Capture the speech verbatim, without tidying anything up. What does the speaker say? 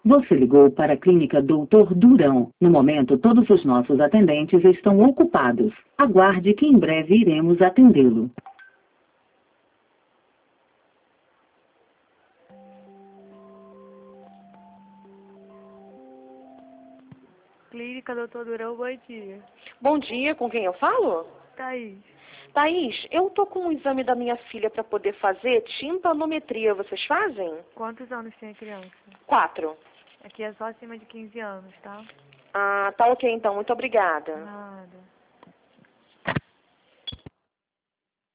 Você ligou para a clínica doutor Durão. No momento, todos os nossos atendentes estão ocupados. Aguarde que em breve iremos atendê-lo. Clínica doutor Durão, bom dia. Bom dia, com quem eu falo? Thaís. Thaís, eu tô com um exame da minha filha para poder fazer timpanometria. Vocês fazem? Quantos anos tem a criança? Quatro. Aqui é só acima de quinze anos, tá? Ah, tá ok então. Muito obrigada. Nada.